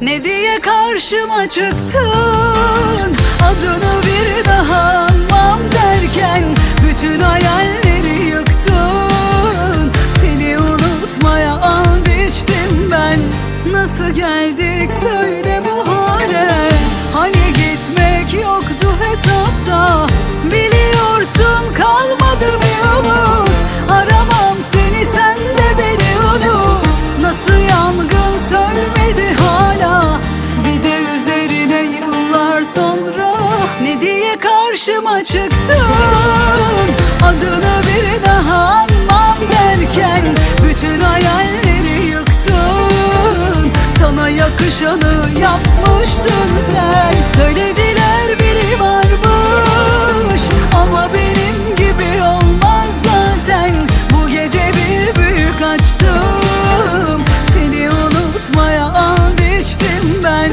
Ne diye karşıma çıktın, adını bir daha anmam derken bütün hayalleri yıktın. Seni unutmaya and içtim ben. Nasıl geldik söyle bu hale? Hani gitmek yoktu hesapta, biliyorsun kalmadı bir umut. Aramam seni, sen de beni unut. Nasıl yangın sönmedi hala, bir de üzerine yıllar sonra. Ne diye karşıma çıktın, adını bir daha anmam derken bütün hayalleri yıktın. Sana yakışanı yapmıştın sen. Söylediler biri varmış ama benim gibi olmaz zaten. Bu gece bir büyük açtım, seni unutmaya and içtim ben.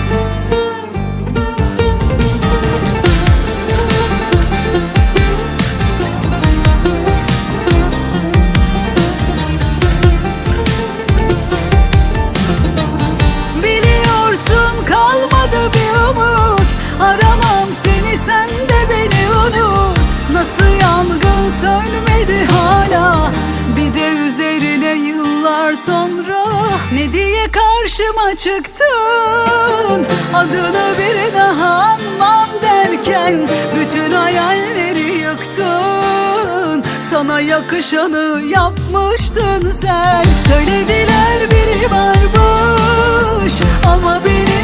Biliyorsun kalmadı bir umut. Aramam seni, sen de beni unut. Nasıl yangın sönmedi hala, bir de üzerine yıllar sonra. Ne diye karşıma çıktın, adını bir daha anmam derken bütün hayalleri yıktın. Sana yakışanı yapmıştın sen. Söylediler biri varmış ama benim